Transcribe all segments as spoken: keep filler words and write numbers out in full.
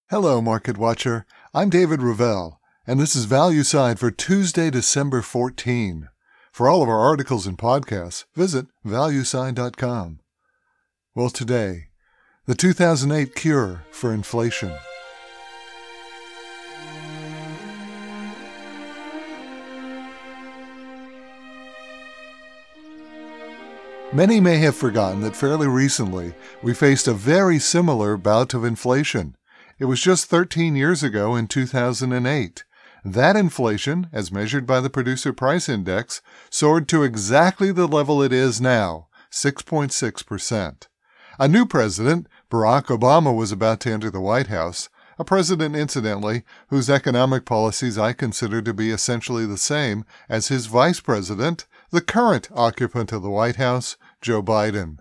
Hello, Market Watcher. I'm David Ravel, and this is ValueSide for Tuesday, December fourteenth. For all of our articles and podcasts, visit valueside dot com. Well, today, the two thousand eight cure for inflation. Many may have forgotten that fairly recently we faced a very similar bout of inflation. It was just thirteen years ago in two thousand eight. That inflation, as measured by the Producer Price Index, soared to exactly the level it is now, six point six percent. A new president, Barack Obama, was about to enter the White House, a president, incidentally, whose economic policies I consider to be essentially the same as his vice president, the current occupant of the White House, Joe Biden.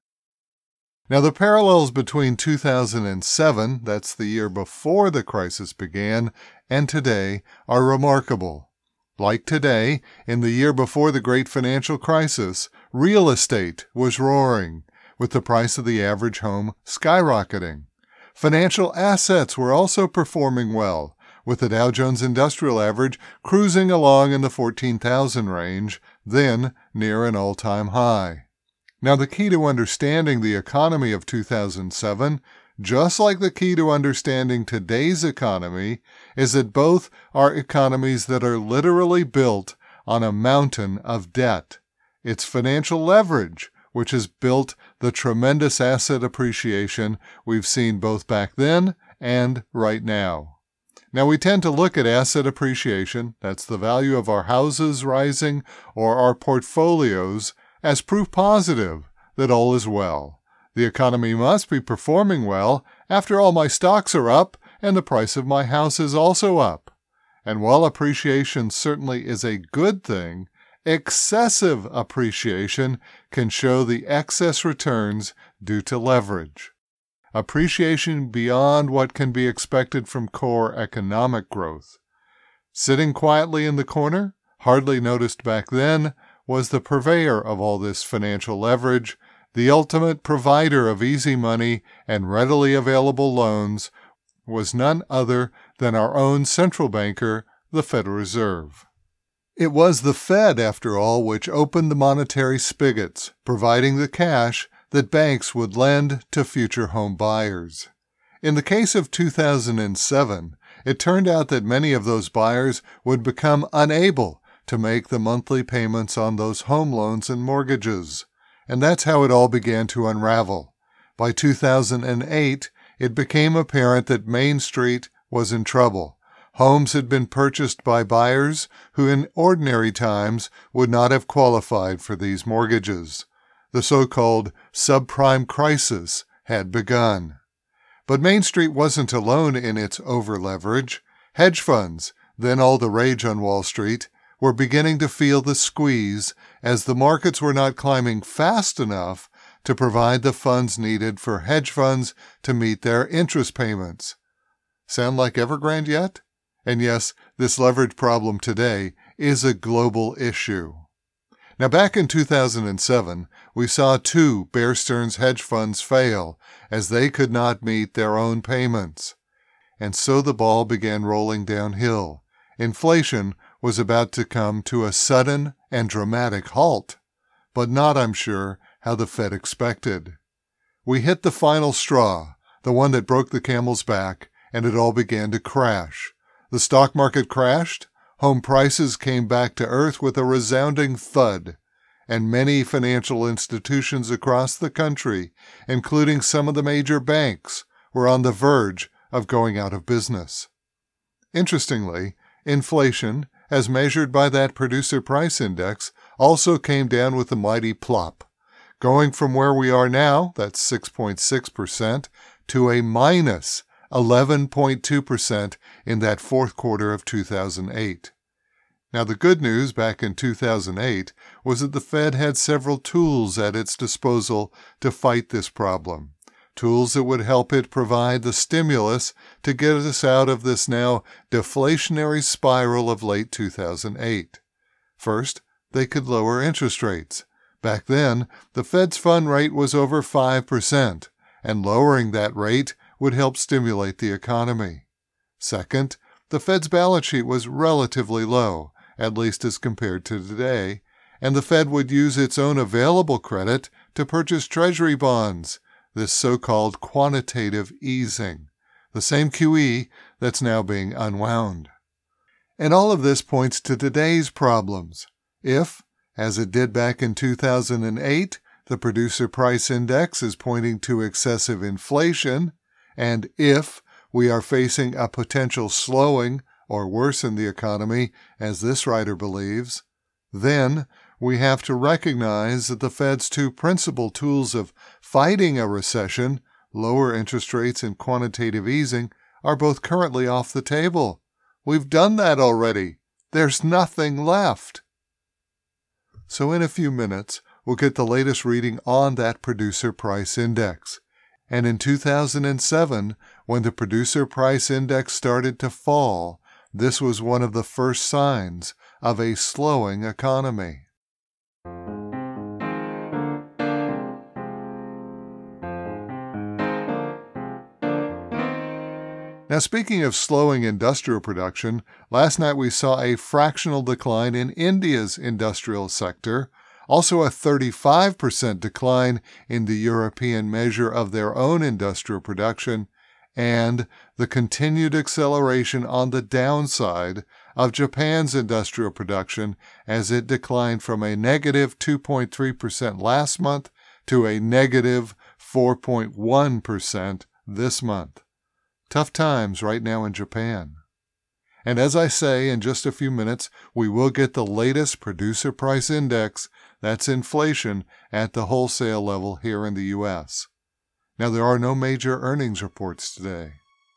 Now, the parallels between two thousand seven, that's the year before the crisis began, and today are remarkable. Like today, in the year before the great financial crisis, real estate was roaring, with the price of the average home skyrocketing. Financial assets were also performing well, with the Dow Jones Industrial Average cruising along in the fourteen thousand range, then near an all-time high. Now, the key to understanding the economy of two thousand seven, just like the key to understanding today's economy, is that both are economies that are literally built on a mountain of debt. It's financial leverage, which has built the tremendous asset appreciation we've seen both back then and right now. Now, we tend to look at asset appreciation, that's the value of our houses rising or our portfolios, as proof positive that all is well. The economy must be performing well. After all, my stocks are up and the price of my house is also up. And while appreciation certainly is a good thing, excessive appreciation can show the excess returns due to leverage. Appreciation beyond what can be expected from core economic growth. Sitting quietly in the corner, hardly noticed back then, was the purveyor of all this financial leverage, the ultimate provider of easy money and readily available loans, was none other than our own central banker, the Federal Reserve. It was the Fed, after all, which opened the monetary spigots, providing the cash that banks would lend to future home buyers. In the case of two thousand seven, it turned out that many of those buyers would become unable to make the monthly payments on those home loans and mortgages. And that's how it all began to unravel. By two thousand eight, it became apparent that Main Street was in trouble. Homes had been purchased by buyers who in ordinary times would not have qualified for these mortgages. The so-called subprime crisis had begun. But Main Street wasn't alone in its over-leverage. Hedge funds, then all the rage on Wall Street, were beginning to feel the squeeze as the markets were not climbing fast enough to provide the funds needed for hedge funds to meet their interest payments. Sound like Evergrande yet? And yes, this leverage problem today is a global issue. Now, back in two thousand seven, we saw two Bear Stearns hedge funds fail as they could not meet their own payments. And so the ball began rolling downhill. Inflation was about to come to a sudden and dramatic halt, but not, I'm sure, how the Fed expected. We hit the final straw, the one that broke the camel's back, and it all began to crash. The stock market crashed, home prices came back to earth with a resounding thud, and many financial institutions across the country, including some of the major banks, were on the verge of going out of business. Interestingly, inflation, as measured by that Producer Price Index, also came down with a mighty plop, going from where we are now, that's six point six percent, to a minus eleven point two percent in that fourth quarter of two thousand eight. Now, the good news back in two thousand eight was that the Fed had several tools at its disposal to fight this problem. Tools that would help it provide the stimulus to get us out of this now deflationary spiral of late two thousand eight. First, they could lower interest rates. Back then, the Fed's fund rate was over five percent, and lowering that rate would help stimulate the economy. Second, the Fed's balance sheet was relatively low, at least as compared to today, and the Fed would use its own available credit to purchase Treasury bonds, this so-called quantitative easing, the same Q E that's now being unwound. And all of this points to today's problems. If, as it did back in two thousand eight, the Producer Price Index is pointing to excessive inflation, and if we are facing a potential slowing or worse in the economy, as this writer believes, then we have to recognize that the Fed's two principal tools of fighting a recession, lower interest rates and quantitative easing, are both currently off the table. We've done that already. There's nothing left. So in a few minutes, we'll get the latest reading on that Producer Price Index. And in two thousand seven, when the Producer Price Index started to fall, this was one of the first signs of a slowing economy. Now, speaking of slowing industrial production, last night we saw a fractional decline in India's industrial sector, also a thirty-five percent decline in the European measure of their own industrial production, and the continued acceleration on the downside of Japan's industrial production as it declined from a negative two point three percent last month to a negative four point one percent this month. Tough times right now in Japan. And as I say, in just a few minutes, we will get the latest Producer Price Index, that's inflation, at the wholesale level here in the U S. Now, there are no major earnings reports today.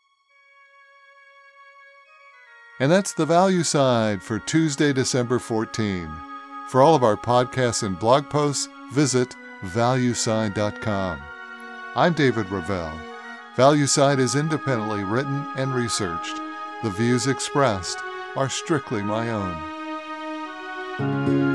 And that's the value side for Tuesday, December fourteenth. For all of our podcasts and blog posts, visit value side dot com. I'm David Ravel. ValueSide is independently written and researched. The views expressed are strictly my own.